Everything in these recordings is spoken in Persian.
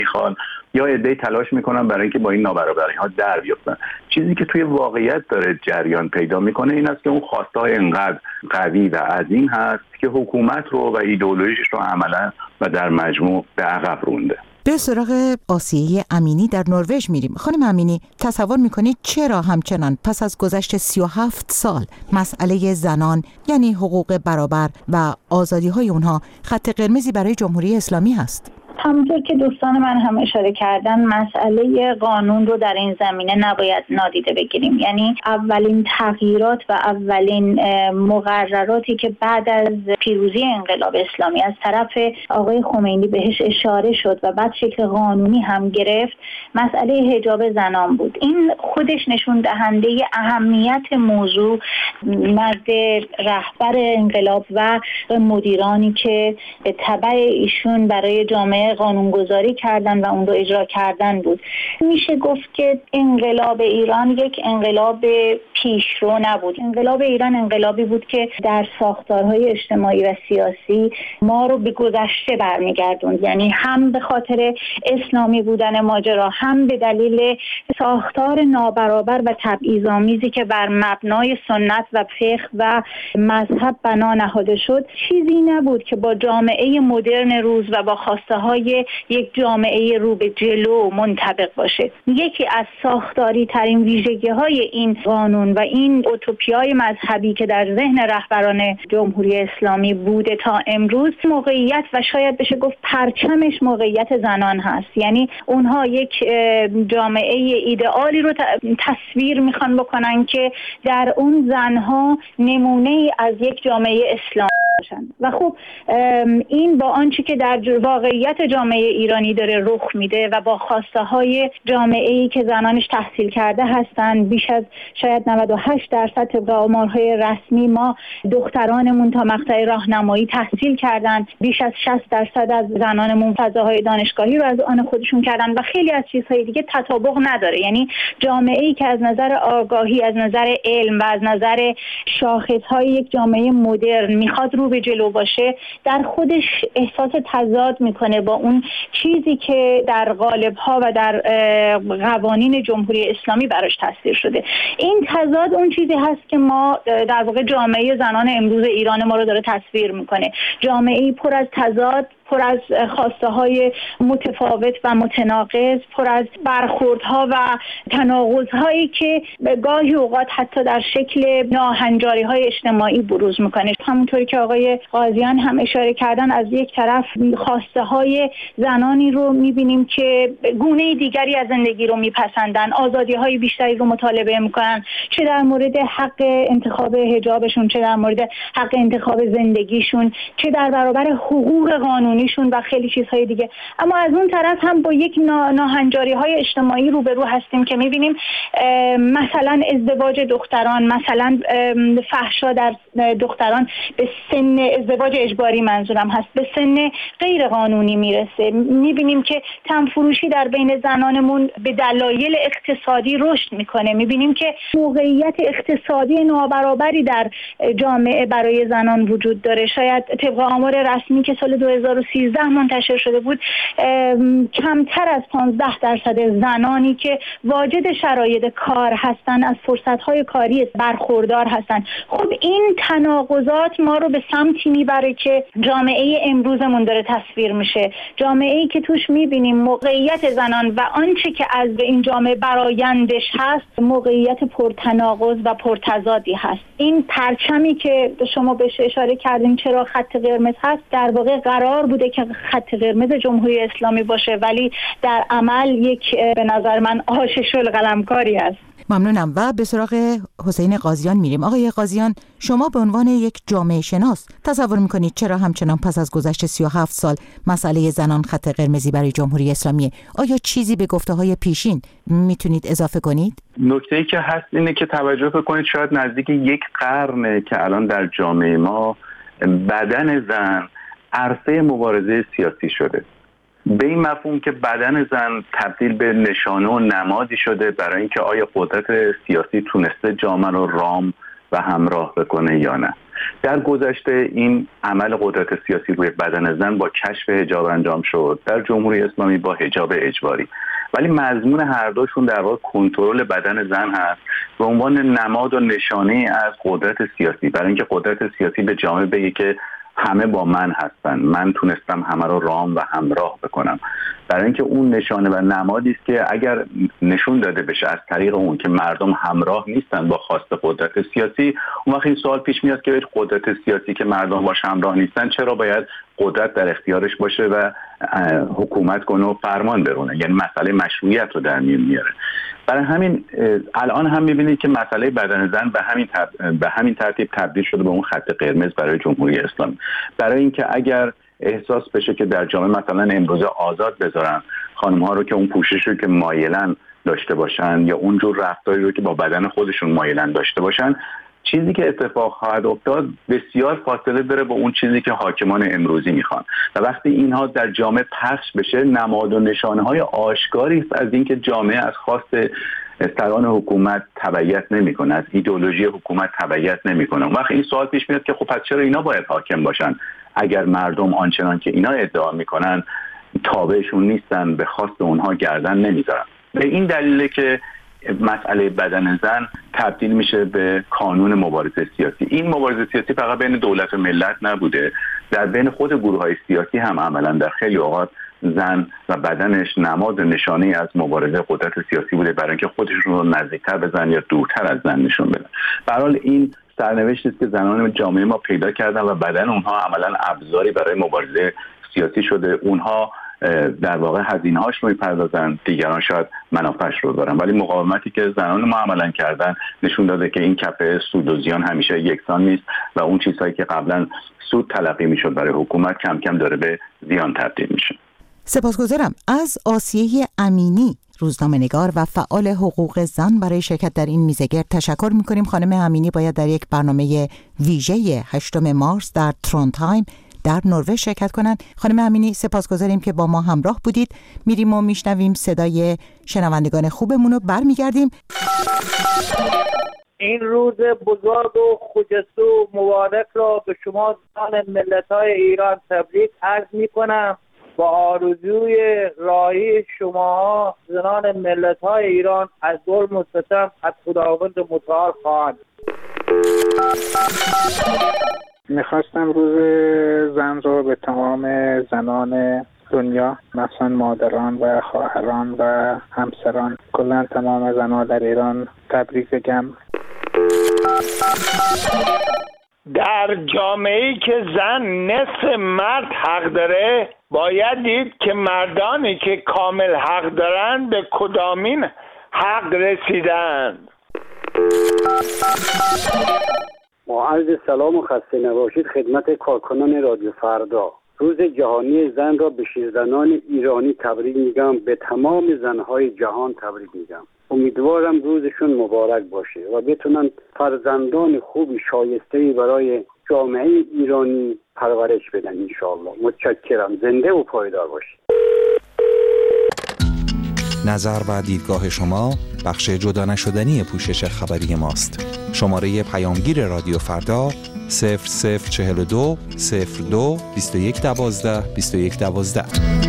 میخوان یا عده‌ای تلاش میکنن برای اینکه با این نابرابری‌ها در بیفتن. چیزی که توی واقعیت داره جریان پیدا میکنه این است که اون خواست‌های اینقدر قوی و عظیم هست که حکومت رو و ایدئولوژیش رو عملاً و در مجموع به عقب رونده. به سراغ آسیه امینی در نروژ میریم. خانم امینی، تصور میکنید چرا همچنان پس از گذشت 37 سال مسئله زنان یعنی حقوق برابر و آزادی های اونها خط قرمزی برای جمهوری اسلامی هست؟ همونطور که دوستان من هم اشاره کردن، مسئله قانون رو در این زمینه نباید نادیده بگیریم. یعنی اولین تغییرات و اولین مقرراتی که بعد از پیروزی انقلاب اسلامی از طرف آقای خمینی بهش اشاره شد و بعد شکل قانونی هم گرفت، مسئله حجاب زنان بود. این خودش نشون دهنده اهمیت موضوع نزد رهبر انقلاب و مدیرانی که تبع ایشون برای جامعه قانونگذاری کردن و اون رو اجرا کردن بود. میشه گفت که انقلاب ایران یک انقلاب پیشرو نبود. انقلاب ایران انقلابی بود که در ساختارهای اجتماعی و سیاسی ما رو به گذشته برمیگردوند. یعنی هم به خاطر اسلامی بودن ماجرا، هم به دلیل ساختار نابرابر و تبعیض‌آمیزی که بر مبنای سنت و فقه و مذهب بنا نهاده شد، چیزی نبود که با جامعه مدرن روز و با خواسته‌های یک جامعه رو به جلو منطبق باشه. یکی از ساختاری ترین ویژگی‌های این قانون و این اوتوپیای مذهبی که در ذهن رهبران جمهوری اسلامی بوده تا امروز، موقعیت و شاید بشه گفت پرچمش موقعیت زنان هست. یعنی اونها یک جامعه ایدئالی رو تصویر میخوان بکنن که در اون زنها نمونه از یک جامعه اسلامی و خب این با آنچه که در واقعیت جامعه ایرانی داره رخ میده و با خواسته های جامعه‌ای که زنانش تحصیل کرده هستن، بیش از شاید 98% طبق آمارهای رسمی ما دخترانمون تا مقطع راهنمایی تحصیل کردن، بیش از 60% از زنانمون فضاهای دانشگاهی رو از آن خودشون کردن و خیلی از چیزهای دیگه تطابق نداره. یعنی جامعه‌ای که از نظر آگاهی، از نظر علم و از نظر شاخصهای یک جامعه مدرن میخواد رو به جلو باشه، در خودش احساس تضاد میکنه با اون چیزی که در قالب‌ها و در قوانین جمهوری اسلامی براش تصدیق شده. این تضاد اون چیزی هست که ما در واقع جامعه زنان امروز ایران ما رو داره تصویر میکنه. جامعه‌ای پر از تضاد، پر از خواسته‌های متفاوت و متناقض، پر از برخوردها و تناقض‌هایی که گاهی اوقات حتی در شکل ناهنجاری‌های اجتماعی بروز میکنه. همونطوری که آقای قاضیان هم اشاره کردن، از یک طرف خواسته‌های زنانی رو می‌بینیم که گونه دیگری از زندگی رو میپسندن، آزادی‌های بیشتری رو مطالبه میکنن، چه در مورد حق انتخاب حجابشون، چه در مورد حق انتخاب زندگیشون، چه در برابر حقوق قانونی و خیلی چیزهای دیگه. اما از اون طرف هم با یک ناهنجاری‌های اجتماعی روبرو هستیم که می‌بینیم مثلا ازدواج دختران، مثلا فحشا در دختران به سن ازدواج اجباری منظورم هست، به سن غیر قانونی میرسه. می‌بینیم که تنفروشی در بین زنانمون به دلایل اقتصادی رشد میکنه. می‌بینیم که موقعیت اقتصادی نابرابری در جامعه برای زنان وجود داره. شاید طبق آمار رسمی که سال 2013 منتشر شده بود، کمتر از 15% زنانی که واجد شرایط کار هستن از فرصت‌های کاری برخوردار هستن. خب این تناقضات ما رو به سمتی میبره که جامعه امروزمون داره تصویر میشه، جامعه‌ای که توش میبینیم موقعیت زنان و آنچه که از این جامعه برآیندش هست موقعیت پرتناقض و پرتضادی هست. این پرچمی که شما بهش اشاره کردین چرا خط قرمز هست، در واقع قرار بوده که خط قرمز جمهوری اسلامی باشه، ولی در عمل یک به نظر من آشش القلمکاری است. ممنونم و به سراغ حسین قاضیان میریم. آقای قاضیان، شما به عنوان یک جامعه شناس تصور میکنید چرا همچنان پس از گذشت 37 سال مسئله زنان خط قرمزی برای جمهوری اسلامی؟ آیا چیزی به گفته‌های پیشین میتونید اضافه کنید؟ نکته‌ای که هست اینه که توجه بکنید شاید نزدیک یک قرنه که الان در جامعه ما بدن زن عرصه مبارزه سیاسی شده، به این مفهوم که بدن زن تبدیل به نشانه و نمادی شده برای اینکه آیا قدرت سیاسی تونسته جامعه رو رام و همراه بکنه یا نه. در گذشته این عمل قدرت سیاسی روی بدن زن با کشف حجاب انجام شد، در جمهوری اسلامی با حجاب اجباری، ولی مضمون هر دوشون در واقع کنترل بدن زن هست به عنوان نماد و نشانه از قدرت سیاسی، برای اینکه قدرت سیاسی به جامعه بگه که همه با من هستن، من تونستم همه رو رام و همراه بکنم. برای اینکه اون نشانه و نمادی است که اگر نشون داده بشه از طریق اون که مردم همراه نیستن با خواست قدرت سیاسی، اون وقت این سوال پیش میاد که قدرت سیاسی که مردم باش همراه نیستن چرا باید قدرت در اختیارش باشه و حکومت کنه و فرمان برونه، یعنی مسئله مشروعیت رو در میون میاره. برای همین الان هم میبینید که مسئله بدن زن به همین ترتیب تبدیل شده به اون خط قرمز برای جمهوری اسلامی، برای اینکه اگر احساس بشه که در جامعه مثلا امروزه آزاد بذارن خانم ها رو که اون پوشش رو که مایلن داشته باشن یا اونجور رفتاری رو که با بدن خودشون مایلن داشته باشن، چیزی که اتفاق خواهد افتاد بسیار فاصله داره با اون چیزی که حاکمان امروزی میخوان و وقتی اینها در جامعه پخش بشه نماد و نشانه های آشکاری است از اینکه جامعه از خواست سران حکومت تبعیت نمیکنه، از ایدئولوژی حکومت تبعیت نمیکنه. اون وقت این سوال پیش میاد که خب پس چرا اینا باید حاکم باشن اگر مردم آنچنان که اینا ادعا میکنن تابعشون نیستن، به خواست اونها گردن نمیذارن؟ به این دلیله که مسئله بدن زن تبدیل میشه به کانون مبارزه سیاسی. این مبارزه سیاسی فقط بین دولت و ملت نبوده، در بین خود گروه‌های سیاسی هم عملاً در خیلی اوقات زن و بدنش نماد و نشانه از مبارزه قدرت سیاسی بوده برای اینکه خودشون رو نزدیکتر بزنن یا دورتر از زن نشون بدن. به هر حال این سرنوشتی است که زنان جامعه ما پیدا کردن و بدن اونها عملاً ابزاری برای مبارزه سیاسی شده. اونها در واقع هزینه‌هاش رو می‌پردازن، دیگران شاید منافعش رو دارن، ولی مقاومتی که زنان ما عملاً کردن نشون داده که این کفه سود و زیان همیشه یکسان نیست و اون چیزهایی که قبلا سود تلقی میشد برای حکومت کم کم داره به زیان تبدیل میشه. سپاسگزارم. از آسیه امینی، روزنامه‌نگار و فعال حقوق زن، برای شرکت در این میزگرد تشکر می‌کنیم. خانم امینی باید در یک برنامه ویژه 8 مارس در ترونتایم در نروژ شرکت کنند. خانم امینی سپاسگزاریم که با ما همراه بودید. میریم و میشنویم صدای شنوندگان خوبمون رو، برمیگردیم. این روز بزرگ و خجسته و مبارک را به شما زنان ملت‌های ایران تبریک عرض می‌کنم. با آرزوی راهی شما زنان ملت‌های ایران از ظلم و ستم از خداوند متعال خواهند. میخواستم روز زن رو به تمام زنان دنیا، مثلا مادران و خواهران و همسران، کلا تمام زنان در ایران تبریک بگم. در جامعه‌ای که زن نصف مرد حق داره، باید دید که مردانی که کامل حق دارند به کدامین حق رسیدند. با عرض سلام و خسته نباشید خدمت کارکنان رادیو فردا. روز جهانی زن را به زنان ایرانی تبریک میگم، به تمام زنهای جهان تبریک میگم. امیدوارم روزشون مبارک باشه و بتونن فرزندان خوبی شایسته‌ای برای جامعه ایرانی پرورش بدن انشاءالله. متشکرم. زنده و پایدار باشید. نظر و دیدگاه شما بخش جدا نشدنی پوشش خبری ماست. شماره پیامگیر رادیو فردا 0042 02 21 12 21 12.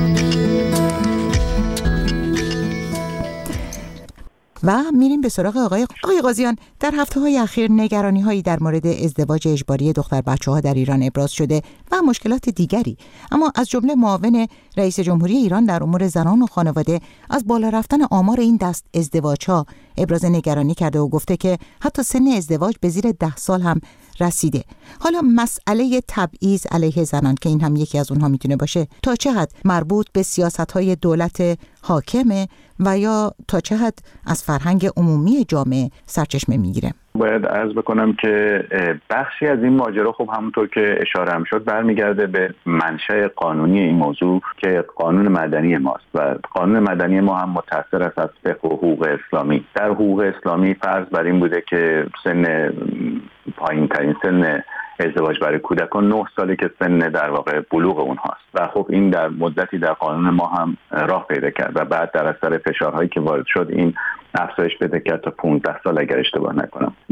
و میریم به سراغ آقای قاضیان. در هفته‌های اخیر نگرانی‌هایی در مورد ازدواج اجباری دختر بچه‌ها در ایران ابراز شده و مشکلات دیگری، اما از جمله معاون رئیس جمهوری ایران در امور زنان و خانواده از بالا رفتن آمار این دست ازدواج‌ها ابراز نگرانی کرده و گفته که حتی سن ازدواج به زیر 10 سال هم رسیده. حالا مسئله تبعیض علیه زنان که این هم یکی از اونها میتونه باشه، تا چه حد مربوط به سیاست‌های دولت حاکمه و یا تا چه حد از فرهنگ عمومی جامعه سرچشمه میگیره؟ باید عرض بکنم که بخشی از این ماجرا خب همونطور که اشاره هم شد برمیگرده به منشأ قانونی این موضوع که قانون مدنی ماست و قانون مدنی ما هم متأثر است از فقه و حقوق اسلامی. در حقوق اسلامی فرض بر این بوده که سن پایین ترین سن ازدواج برای کودکان 9 ساله که سن در واقع بلوغ اونهاست و خب این در مدتی در قانون ما هم راه پیدا کرد و بعد در اثر فشارهایی که وارد شد این افزایش پیدا کرد تا 15 سال اگر اشتباه نکنم.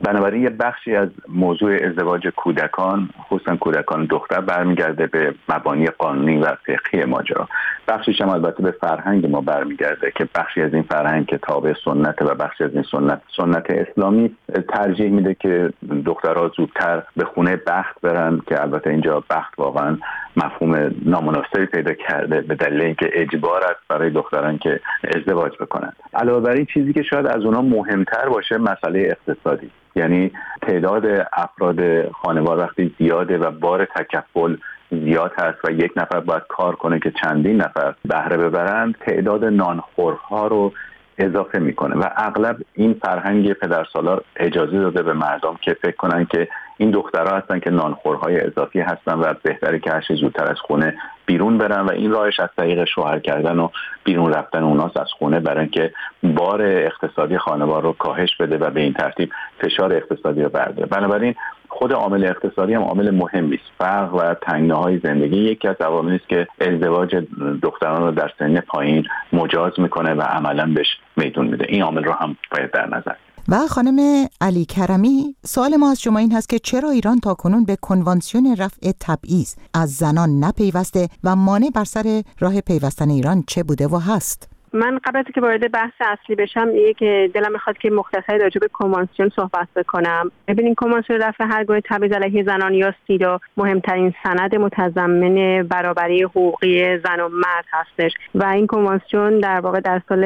بنابراین یه بخشی از موضوع ازدواج کودکان، خصوصا کودکان دختر، برمیگرده به مبانی قانونی و فقهی ماجرا. بخشیش هم البته به فرهنگ ما برمیگرده که بخشی از این فرهنگ که تابع سنت و بخشی از این سنت اسلامی ترجیح میده که دخترها زودتر به خونه بخت برن، که البته اینجا بخت واقعا مفهوم نامناسبی پیدا کرده به دلیل اینکه اجبار است برای دختران که ازدواج بکنن. علاوه بر این، چیزی که شاید از اونها مهمتر باشه مسئله اقتصادی، یعنی تعداد افراد خانوار وقتی زیاده و بار تکفل زیاد هست و یک نفر باید کار کنه که چندین نفر بهره ببرند، تعداد نانخورها رو اضافه میکنه و اغلب این فرهنگ پدرسالار اجازه داده به مردم که فکر کنن که این دخترها هستن که نانخورهای اضافی هستن و بهتره که هرچه زودتر از خونه بیرون برن و این راهش از طریق شوهر کردن و بیرون رفتن اوناست از خونه، برای اینکه بار اقتصادی خانوار رو کاهش بده و به این ترتیب فشار اقتصادی رو برداره. بنابراین خود عامل اقتصادی هم عامل مهمی است. فقر و تنگناهای زندگی یکی از عواملی است که ازدواج دختران رو در سن پایین مجاز میکنه و عملاً بهش میدون میده. این عامل رو هم باید در نظر. و خانم علی کرمی، سوال ما از شما این هست که چرا ایران تاکنون به کنوانسیون رفع تبعیض از زنان نپیوسته و مانع بر سر راه پیوستن ایران چه بوده و هست؟ من قبل از که وارد بحث اصلی بشم، که دلم میخواد که مختصری راجع به کنوانسیون صحبت بکنم. ببینید، کنوانسیون رفع هر گونه تبعیض علیه زنان یا سیدا مهمترین سند متضمن برابری حقوقی زن و مرد هستش و این کنوانسیون در واقع در سال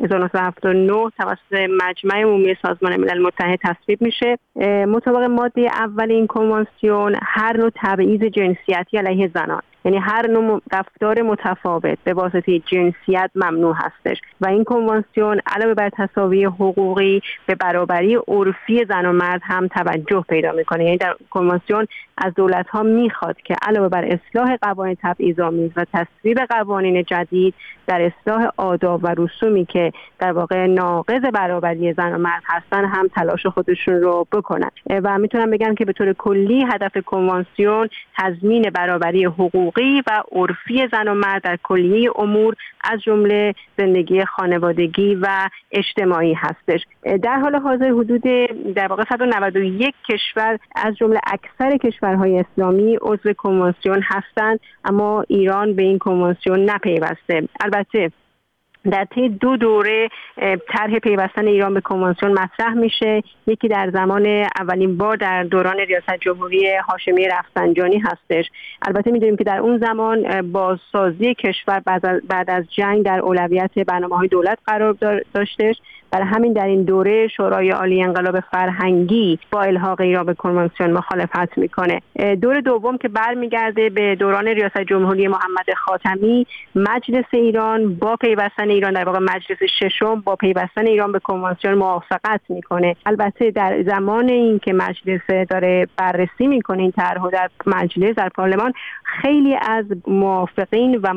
1979 توسط مجمع عمومی سازمان ملل متحد تصویب میشه. مطابق ماده اول این کنوانسیون، هر نوع تبعیض جنسیتی علیه زنان، یعنی هر نوع رفتار متفاوت به واسطه جنسیت ممنوع هستش و این کنوانسیون علاوه بر تساوی حقوقی به برابری عرفی زن و مرد هم توجه پیدا میکنه. یعنی در کنوانسیون از دولت‌ها میخواد که علاوه بر اصلاح قوانین تبعیض‌آمیز و تصویب قوانین جدید، در اصلاح آداب و رسومی که در واقع ناقض برابری زن و مرد هستن هم تلاش خودشون رو بکنن. و میتونم بگم که به طور کلی هدف کنوانسیون تضمین برابری حقوقی و عرفی زن و مرد در کلیه امور از جمله زندگی خانوادگی و اجتماعی هستش. در حال حاضر حدود در واقع 191 کشور از جمله اکثر کشورهای اسلامی عضو کنوانسیون هستند، اما ایران به این کنوانسیون نپیوسته. البته در طی 2 دوره طرح پیوستن ایران به کنوانسیون مطرح میشه. یکی در زمان اولین بار در دوران ریاست جمهوری هاشمی رفسنجانی هستش. البته میدونیم که در اون زمان بازسازی کشور بعد از جنگ در اولویت برنامه‌های دولت قرار داشتش. برای همین در این دوره شورای عالی انقلاب فرهنگی با الحاق ایران به کنوانسیون مخالفت میکنه. دور دوم که برمیگرده به دوران ریاست جمهوری محمد خاتمی، مجلس ایران با پیوستن ایران، در واقع مجلس ششم با پیوستن ایران به کنوانسیون موافقت میکنه. البته در زمان این که مجلس داره بررسی میکنه این طرح در مجلس، در پارلمان، خیلی از موافقین و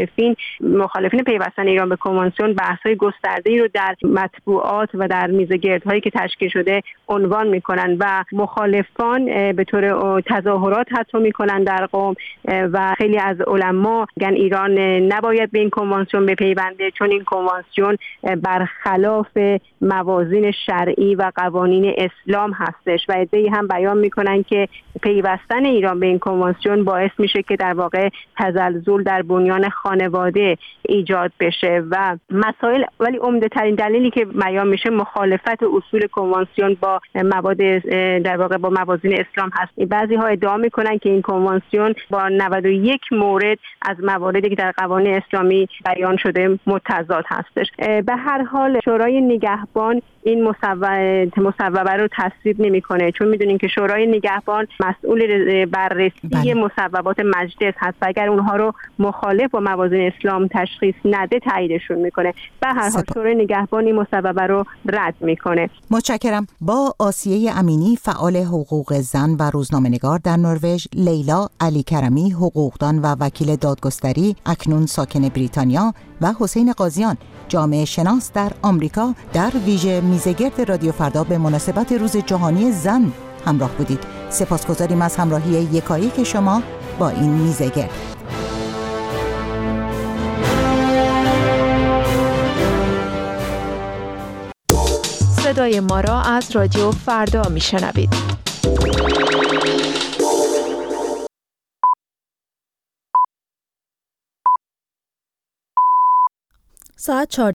مخالفین پیوستن ایران به کنوانسیون بحث‌های گسترده‌ای رو در مطبوعات و در میزگردهایی که تشکیل شده عنوان میکنن و مخالفان به طور تظاهرات حتی میکنن در قم و خیلی از علما میگن ایران نباید به این کنوانسیون بپیونده، چون این کنوانسیون برخلاف موازین شرعی و قوانین اسلام هستش و عده‌ای هم بیان میکنن که پیوستن ایران به این کنوانسیون باعث میشه که در واقع تزلزل در بنیان خانواده ایجاد بشه و مسائل. ولی عمده ترین دلیلی که بیان میشه مخالفت اصول کنوانسیون با مواد در واقع با موازین اسلام هست. بعضی ها ادعا میکنن که این کنوانسیون با 91 مورد از مواردی که در قوانین اسلامی بیان شده متضاد هستش. به هر حال شورای نگهبان این مصوبه رو تصویب نمیکنه، چون میدونین که شورای نگهبان مسئول بررسی مصوبات مجلس هست و اگر اونها رو مخالف با موازین اسلام تشخیص نده تاییدشون میکنه. به هر حال شورای نگهبان این مصوبه رو رد میکنه. متشکرم. با آسیه امینی، فعال حقوق زن و روزنامه‌نگار در نروژ، لیلا علی کرمی، حقوقدان و وکیل دادگستری اکنون ساکن بریتانیا، و حسین قاضیان، جامعه شناس در آمریکا، در ویژه میزگرد رادیو فردا به مناسبت روز جهانی زن همراه بودید. سپاسگزاریم از همراهی یکایک شما با این میزگرد. صدای ما را از رادیو فردا میشنوید. ساعت